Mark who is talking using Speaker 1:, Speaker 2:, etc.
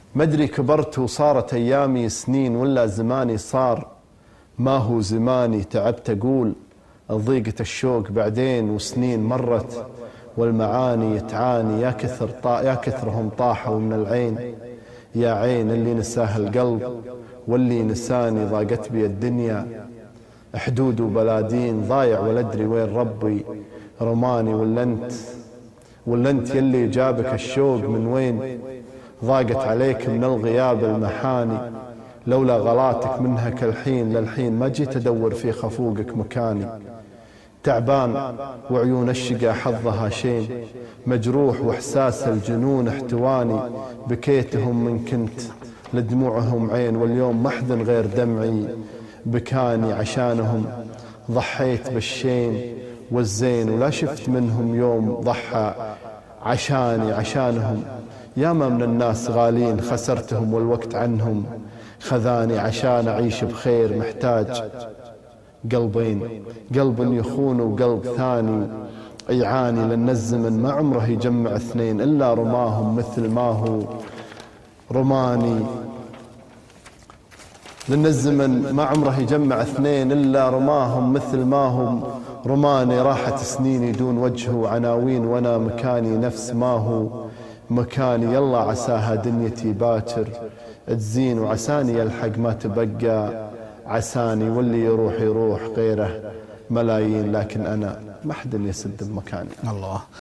Speaker 1: مدري كبرت وصارت أيامي سنين ولا زماني صار ما هو زماني. تعبت أقول ضيقة الشوق بعدين وسنين مرت والمعاني تعاني. يا كثرهم طاحوا من العين، يا عين اللي نساه القلب واللي نساني. ضاقت بي الدنيا حدود وبلادين، ضايع ولا أدري وين ربي رماني. ولا انت يلي جابك الشوق من وين؟ ضاقت عليك من الغياب المحاني. لولا غلاتك منها كالحين للحين ما جيت أدور في خفوقك مكاني. تعبان وعيون الشقا حظها شين، مجروح وإحساس الجنون احتواني. بكيتهم من كنت لدموعهم عين، واليوم محزن غير دمعي بكاني. عشانهم ضحيت بالشين والزين، ولا شفت منهم يوم ضحى عشانهم. ياما من الناس غالين خسرتهم والوقت عنهم خذاني. عشان أعيش بخير محتاج قلبين، قلب يخون وقلب ثاني يعاني. لأن الزمن ما عمره يجمع اثنين إلا رماهم مثل ما هو رماني. لأن الزمن ما عمره يجمع اثنين إلا رماهم مثل ما هم رماني. راحت سنيني دون وجه وعناوين وأنا مكاني نفس ما هو مكاني. يلا عساها دنيتي باكر تزين، وعساني يلحق ما تبقى عساني. واللي يروح غيره ملايين، لكن أنا ما حد يسد بمكاني.
Speaker 2: الله.